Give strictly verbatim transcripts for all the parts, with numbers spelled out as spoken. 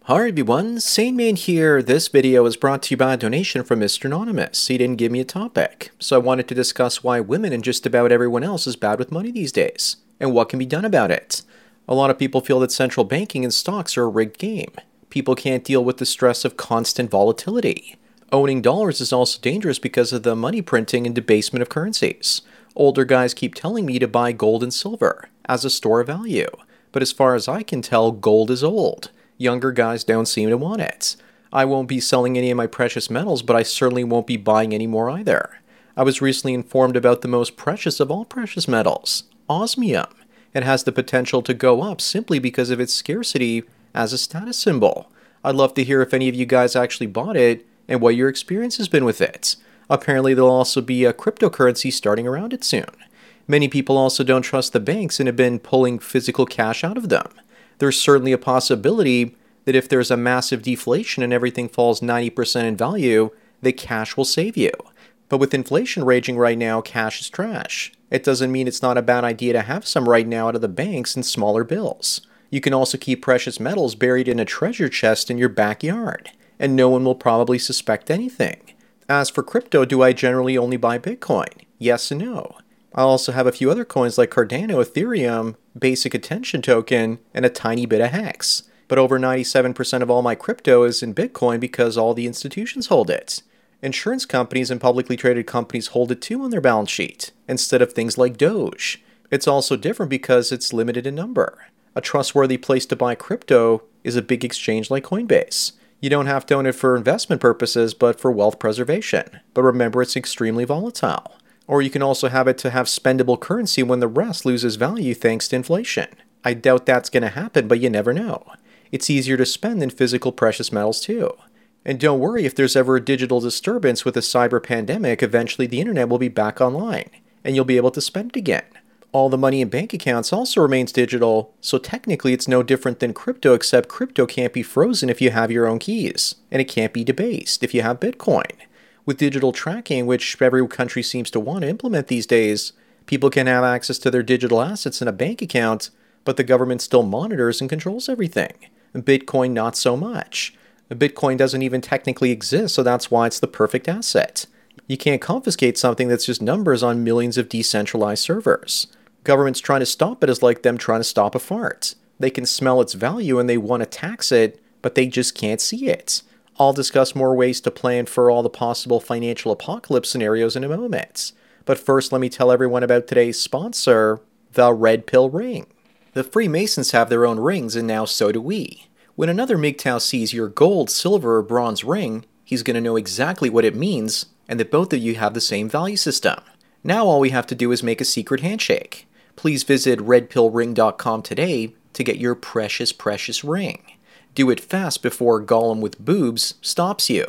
Hi everyone, Sane Man here. This video is brought to you by a donation from Mister Anonymous. He didn't give me a topic, so I wanted to discuss why women and just about everyone else is bad with money these days, and what can be done about it. A lot of people feel that central banking and stocks are a rigged game. People can't deal with the stress of constant volatility. Owning dollars is also dangerous because of the money printing and debasement of currencies. Older guys keep telling me to buy gold and silver as a store of value, but as far as I can tell, gold is old. Younger guys don't seem to want it. I won't be selling any of my precious metals, but I certainly won't be buying any more either. I was recently informed about the most precious of all precious metals, osmium. It has the potential to go up simply because of its scarcity as a status symbol. I'd love to hear if any of you guys actually bought it and what your experience has been with it. Apparently there'll also be a cryptocurrency starting around it soon. Many people also don't trust the banks and have been pulling physical cash out of them. There's certainly a possibility that if there's a massive deflation and everything falls ninety percent in value, that cash will save you. But with inflation raging right now, cash is trash. It doesn't mean it's not a bad idea to have some right now out of the banks in smaller bills. You can also keep precious metals buried in a treasure chest in your backyard, and no one will probably suspect anything. As for crypto, do I generally only buy Bitcoin? Yes and no. I also have a few other coins like Cardano, Ethereum, Basic Attention Token, and a tiny bit of Hex. But over ninety-seven percent of all my crypto is in Bitcoin because all the institutions hold it. Insurance companies and publicly traded companies hold it too on their balance sheet, instead of things like Doge. It's also different because it's limited in number. A trustworthy place to buy crypto is a big exchange like Coinbase. You don't have to own it for investment purposes, but for wealth preservation. But remember, it's extremely volatile. Or you can also have it to have spendable currency when the rest loses value thanks to inflation. I doubt that's going to happen, but you never know. It's easier to spend than physical precious metals too. And don't worry, if there's ever a digital disturbance with a cyber pandemic, eventually the internet will be back online, and you'll be able to spend it again. All the money in bank accounts also remains digital, so technically it's no different than crypto, except crypto can't be frozen if you have your own keys, and it can't be debased if you have Bitcoin. With digital tracking, which every country seems to want to implement these days, people can have access to their digital assets in a bank account, but the government still monitors and controls everything. Bitcoin, not so much. Bitcoin doesn't even technically exist, so that's why it's the perfect asset. You can't confiscate something that's just numbers on millions of decentralized servers. Governments trying to stop it is like them trying to stop a fart. They can smell its value and they want to tax it, but they just can't see it. I'll discuss more ways to plan for all the possible financial apocalypse scenarios in a moment. But first, let me tell everyone about today's sponsor, the Red Pill Ring. The Freemasons have their own rings, and now so do we. When another M G T O W sees your gold, silver, or bronze ring, he's going to know exactly what it means, and that both of you have the same value system. Now all we have to do is make a secret handshake. Please visit red pill ring dot com today to get your precious, precious ring. Do it fast before Gollum with boobs stops you.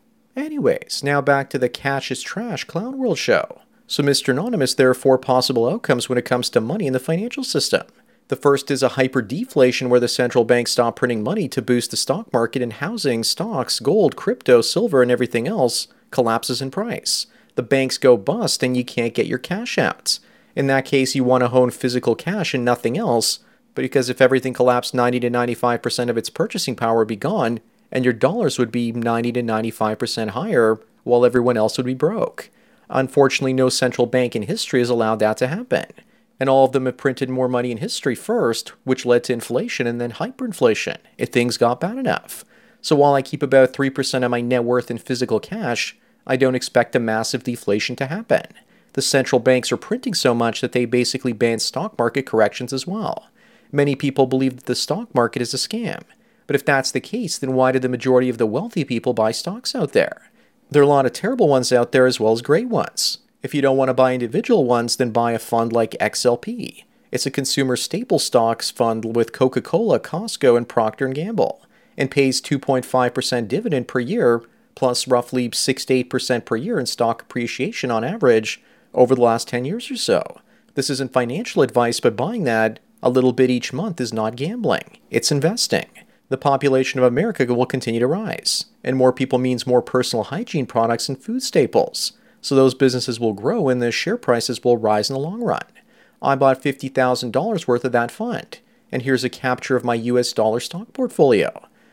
Anyways, now back to the Cash is Trash Clown World show. So Mister Anonymous, there are four possible outcomes when it comes to money in the financial system. The first is a hyper-deflation where the central banks stop printing money to boost the stock market, and housing, stocks, gold, crypto, silver, and everything else collapses in price. The banks go bust and you can't get your cash out. In that case, you want to own physical cash and nothing else, but because if everything collapsed, ninety to ninety-five percent of its purchasing power would be gone, and your dollars would be ninety to ninety-five percent higher, while everyone else would be broke. Unfortunately, no central bank in history has allowed that to happen. And all of them have printed more money in history first, which led to inflation and then hyperinflation, if things got bad enough. So while I keep about three percent of my net worth in physical cash, I don't expect a massive deflation to happen. The central banks are printing so much that they basically ban stock market corrections as well. Many people believe that the stock market is a scam. But if that's the case, then why do the majority of the wealthy people buy stocks out there? There are a lot of terrible ones out there as well as great ones. If you don't want to buy individual ones, then buy a fund like X L P. It's a consumer staple stocks fund with Coca-Cola, Costco, and Procter and Gamble, and pays two point five percent dividend per year, plus roughly six to eight percent per year in stock appreciation on average over the last ten years or so. This isn't financial advice, but buying that a little bit each month is not gambling. It's investing. The population of America will continue to rise, and more people means more personal hygiene products and food staples. So those businesses will grow and the share prices will rise in the long run. I bought fifty thousand dollars worth of that fund, and here's a capture of my U S dollar stock portfolio.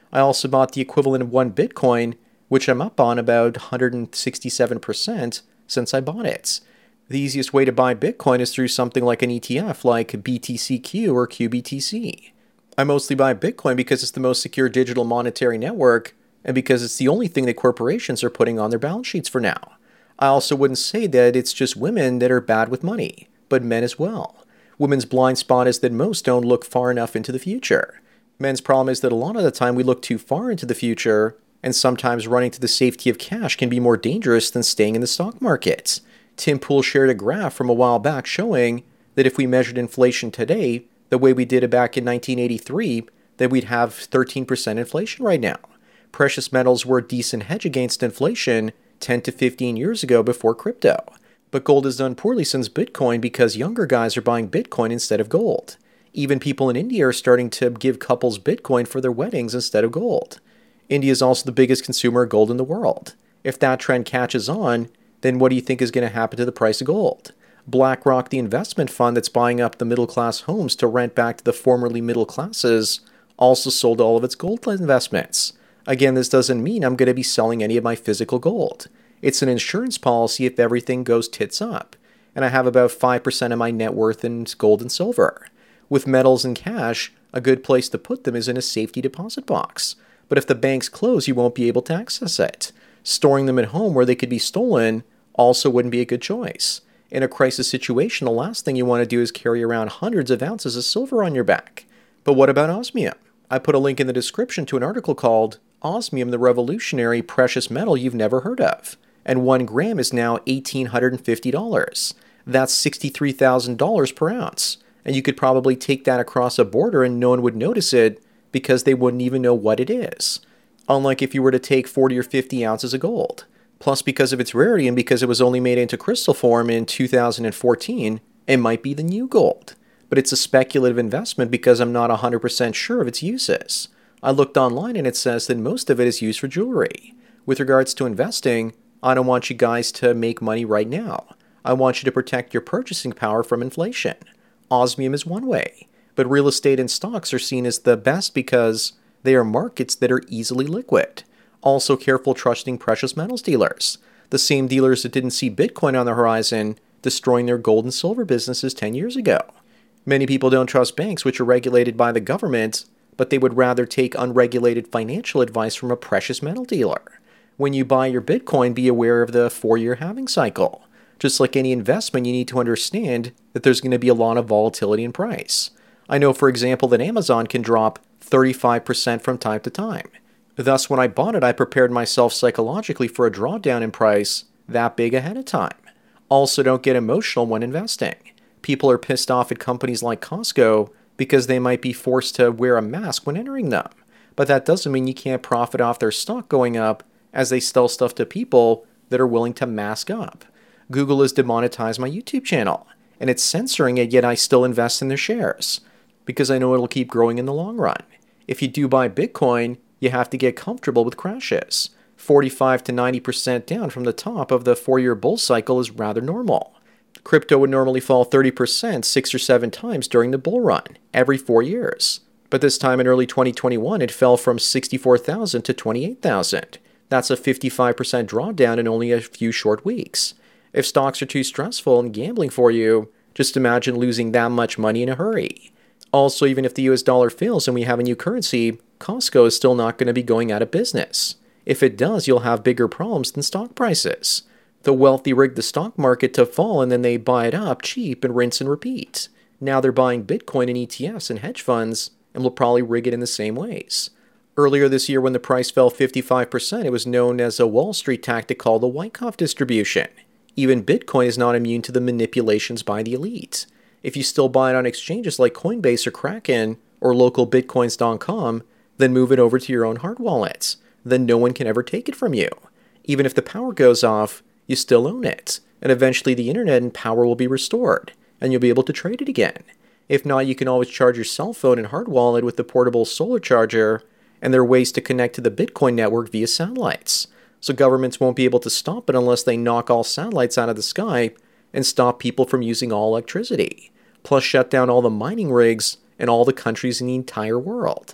I also bought the equivalent of one Bitcoin, which I'm up on about one hundred sixty-seven percent since I bought it. The easiest way to buy Bitcoin is through something like an E T F like B T C Q or Q B T C. I mostly buy Bitcoin because it's the most secure digital monetary network and because it's the only thing that corporations are putting on their balance sheets for now. I also wouldn't say that it's just women that are bad with money, but men as well. Women's blind spot is that most don't look far enough into the future. Men's problem is that a lot of the time we look too far into the future, and sometimes running to the safety of cash can be more dangerous than staying in the stock market. Tim Pool shared a graph from a while back showing that if we measured inflation today, the way we did it back in nineteen eighty-three, that we'd have thirteen percent inflation right now. Precious metals were a decent hedge against inflation ten to fifteen years ago before crypto. But gold has done poorly since Bitcoin because younger guys are buying Bitcoin instead of gold. Even people in India are starting to give couples Bitcoin for their weddings instead of gold. India is also the biggest consumer of gold in the world. If that trend catches on, then what do you think is going to happen to the price of gold? BlackRock, the investment fund that's buying up the middle-class homes to rent back to the formerly middle classes, also sold all of its gold investments. Again, this doesn't mean I'm going to be selling any of my physical gold. It's an insurance policy if everything goes tits up. And I have about five percent of my net worth in gold and silver. With metals and cash, a good place to put them is in a safety deposit box. But if the banks close, you won't be able to access it. Storing them at home where they could be stolen also wouldn't be a good choice. In a crisis situation, the last thing you want to do is carry around hundreds of ounces of silver on your back. But what about osmium? I put a link in the description to an article called Osmium, the Revolutionary Precious Metal You've Never Heard Of. And one gram is now one thousand eight hundred fifty dollars. That's sixty-three thousand dollars per ounce. And you could probably take that across a border and no one would notice it because they wouldn't even know what it is. Unlike if you were to take forty or fifty ounces of gold. Plus, because of its rarity and because it was only made into crystal form in two thousand fourteen, it might be the new gold. But it's a speculative investment because I'm not one hundred percent sure of its uses. I looked online and it says that most of it is used for jewelry. With regards to investing, I don't want you guys to make money right now. I want you to protect your purchasing power from inflation. Osmium is one way, but real estate and stocks are seen as the best because they are markets that are easily liquid. Also careful trusting precious metals dealers. The same dealers that didn't see Bitcoin on the horizon destroying their gold and silver businesses ten years ago. Many people don't trust banks, which are regulated by the government, but they would rather take unregulated financial advice from a precious metal dealer. When you buy your Bitcoin, be aware of the four-year halving cycle. Just like any investment, you need to understand that there's going to be a lot of volatility in price. I know, for example, that Amazon can drop thirty-five percent from time to time. Thus, when I bought it, I prepared myself psychologically for a drawdown in price that big ahead of time. Also, don't get emotional when investing. People are pissed off at companies like Costco because they might be forced to wear a mask when entering them. But that doesn't mean you can't profit off their stock going up as they sell stuff to people that are willing to mask up. Google has demonetized my YouTube channel, and it's censoring it, yet I still invest in their shares because I know it'll keep growing in the long run. If you do buy Bitcoin, you have to get comfortable with crashes. forty-five to ninety percent down from the top of the four-year bull cycle is rather normal. Crypto would normally fall thirty percent six or seven times during the bull run, every four years. But this time in early twenty twenty-one, it fell from sixty-four thousand to twenty-eight thousand. That's a fifty-five percent drawdown in only a few short weeks. If stocks are too stressful and gambling for you, just imagine losing that much money in a hurry. Also, even if the U S dollar fails and we have a new currency, Costco is still not going to be going out of business. If it does, you'll have bigger problems than stock prices. The wealthy rig the stock market to fall and then they buy it up cheap and rinse and repeat. Now they're buying Bitcoin and E T Fs and hedge funds and will probably rig it in the same ways. Earlier this year when the price fell fifty-five percent, it was known as a Wall Street tactic called the Wyckoff distribution. Even Bitcoin is not immune to the manipulations by the elite. If you still buy it on exchanges like Coinbase or Kraken or local bitcoins dot com, then move it over to your own hard wallets. Then no one can ever take it from you. Even if the power goes off, you still own it. And eventually the internet and power will be restored, and you'll be able to trade it again. If not, you can always charge your cell phone and hard wallet with the portable solar charger, and there are ways to connect to the Bitcoin network via satellites. So governments won't be able to stop it unless they knock all satellites out of the sky and stop people from using all electricity. Plus shut down all the mining rigs in all the countries in the entire world.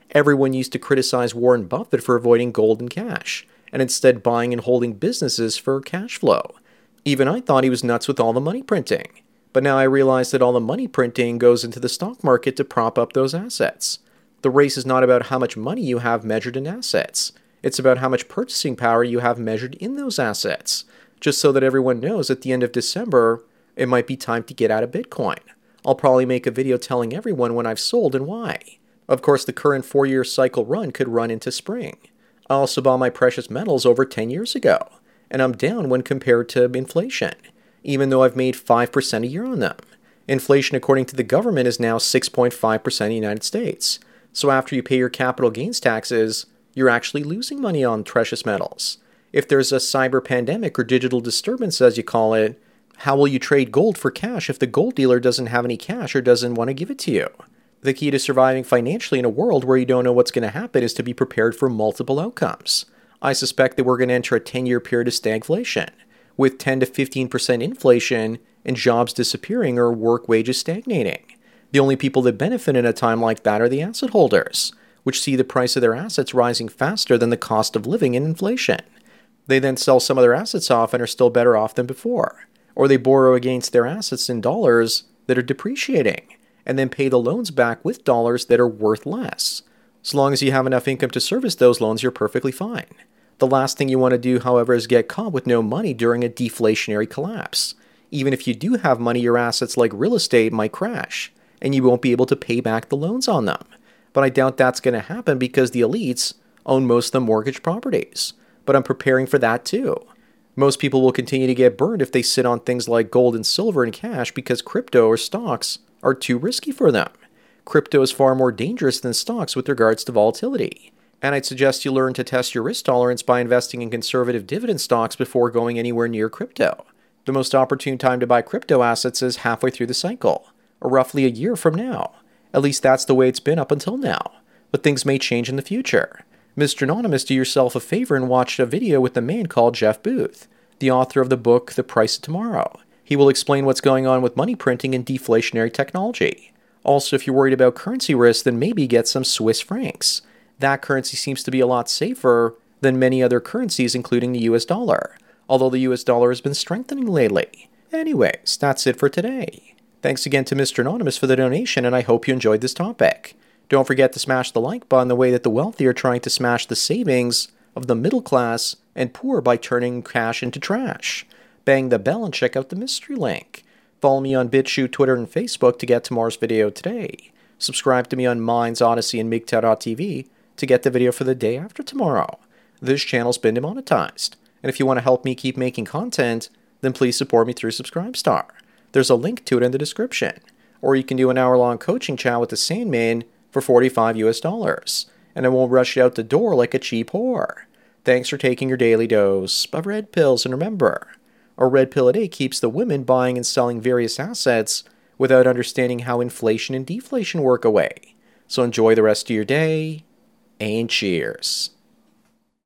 Everyone used to criticize Warren Buffett for avoiding gold and cash, and instead buying and holding businesses for cash flow. Even I thought he was nuts with all the money printing. But now I realize that all the money printing goes into the stock market to prop up those assets. The race is not about how much money you have measured in assets. It's about how much purchasing power you have measured in those assets. Just so that everyone knows at the end of December, it might be time to get out of Bitcoin. I'll probably make a video telling everyone when I've sold and why. Of course, the current four-year cycle run could run into spring. I also bought my precious metals over ten years ago, and I'm down when compared to inflation, even though I've made five percent a year on them. Inflation, according to the government, is now six point five percent in the United States. So after you pay your capital gains taxes, you're actually losing money on precious metals. If there's a cyber pandemic or digital disturbance, as you call it, how will you trade gold for cash if the gold dealer doesn't have any cash or doesn't want to give it to you? The key to surviving financially in a world where you don't know what's going to happen is to be prepared for multiple outcomes. I suspect that we're going to enter a ten-year period of stagflation, with ten to fifteen percent inflation and jobs disappearing or work wages stagnating. The only people that benefit in a time like that are the asset holders, which see the price of their assets rising faster than the cost of living and inflation. They then sell some of their assets off and are still better off than before. Or they borrow against their assets in dollars that are depreciating, and then pay the loans back with dollars that are worth less. As long as you have enough income to service those loans, you're perfectly fine. The last thing you want to do, however, is get caught with no money during a deflationary collapse. Even if you do have money, your assets like real estate might crash, and you won't be able to pay back the loans on them. But I doubt that's going to happen because the elites own most of the mortgage properties. But I'm preparing for that too. Most people will continue to get burned if they sit on things like gold and silver and cash because crypto or stocks are too risky for them. Crypto is far more dangerous than stocks with regards to volatility. And I'd suggest you learn to test your risk tolerance by investing in conservative dividend stocks before going anywhere near crypto. The most opportune time to buy crypto assets is halfway through the cycle, or roughly a year from now. At least that's the way it's been up until now. But things may change in the future. Mister Anonymous, do yourself a favor and watch a video with a man called Jeff Booth, the author of the book The Price of Tomorrow. He will explain what's going on with money printing and deflationary technology. Also, if you're worried about currency risk, then maybe get some Swiss francs. That currency seems to be a lot safer than many other currencies, including the U S dollar, although the U S dollar has been strengthening lately. Anyways, that's it for today. Thanks again to Mister Anonymous for the donation, and I hope you enjoyed this topic. Don't forget to smash the like button the way that the wealthy are trying to smash the savings of the middle class and poor by turning cash into trash. Bang the bell and check out the mystery link. Follow me on BitChute, Twitter, and Facebook to get tomorrow's video today. Subscribe to me on Minds, Odyssey, and MGTOW dot T V to get the video for the day after tomorrow. This channel's been demonetized, and if you want to help me keep making content, then please support me through Subscribestar. There's a link to it in the description. Or you can do an hour-long coaching chat with the Sandman for forty-five U S dollars, and I won't rush you out the door like a cheap whore. Thanks for taking your daily dose of red pills, and remember, a red pill a day keeps the women buying and selling various assets without understanding how inflation and deflation work away. So enjoy the rest of your day, and cheers.